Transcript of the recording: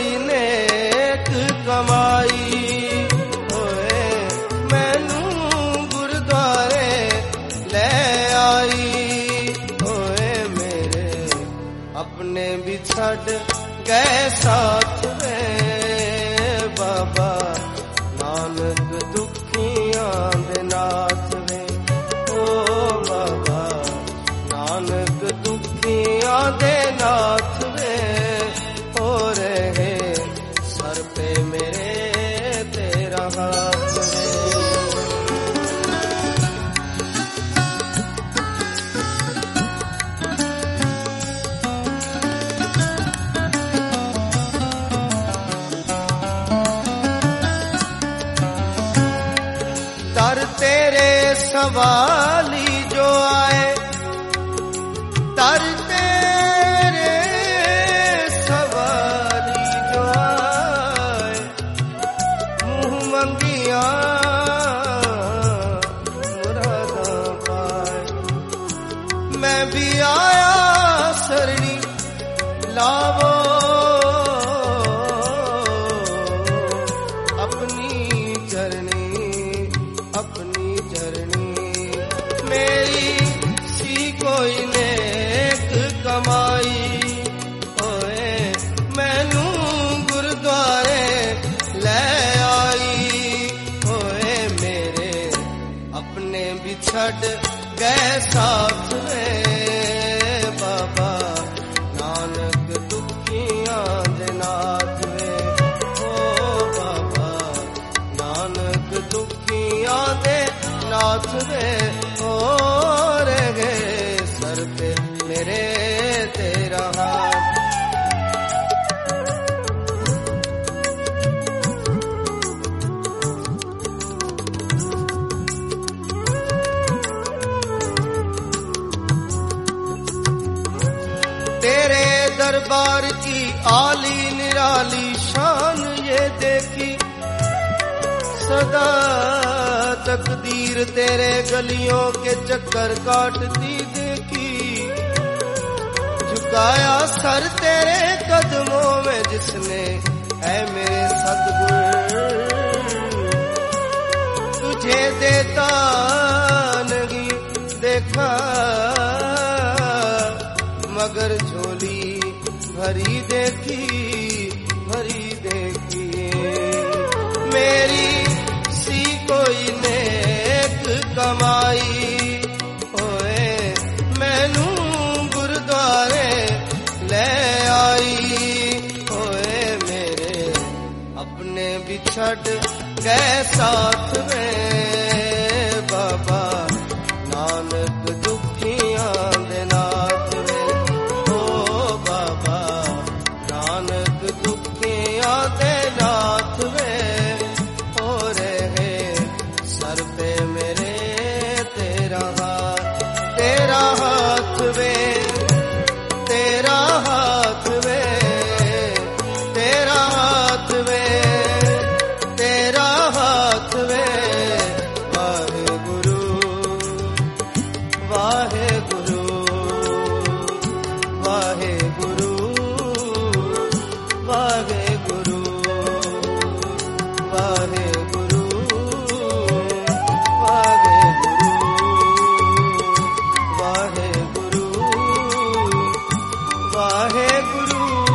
कोई नेक कमाई होए मैनू गुरुद्वारे ले आई होए मेरे अपने भी छड़ गए साथ में बाबा नानक दुखियां दे नाथ वे ओ बाबा नानक दुखियां दे नाथ वे हो रहे सर पे मेरे तेरा हाथ वे। दर तेरे सवाली जो आए दर तेरे सवाली जो आए मुँह मंगिया मुरादा पाए मैं भी आया सरणी लावो अपनी चरणी मेरी सी कोई नेक कमाई होए मैनू गुरुद्वारे ले आई होए मेरे अपने भी छड़ गए साथ में बाबा नानक दुखियां दे नाथ वे ओ बाबा नानक दुखियां दे नाथ वे और गए सर पे मेरे तेरा हाथ। तेरे दरबार की आली निराली शान ये देखी सदा तकदीर तेरे गलियों के चक्कर काटती देखी झुकाया सर तेरे कदमों में जिसने है मेरे सतगुर तुझे देता नहीं देखा मगर झोली भरी देखी मेरी सी कोई नेक कमाई होए मैनू गुरुद्वारे ले आई होए मेरे अपने भी छड़ गए साथ में बाबा नानक दुखियां दे नाथ वे ओ बाबा नानक दुखियां दे नाथ वे सर पे मेरे तेरा हाथ वे तेरा हाथ वे तेरा हाथ वे तेरा हाथ वे वाहे गुरु वाहे गुरु वाहे गुरु वाहे गुरु वाहे गुरु वाहे गुरु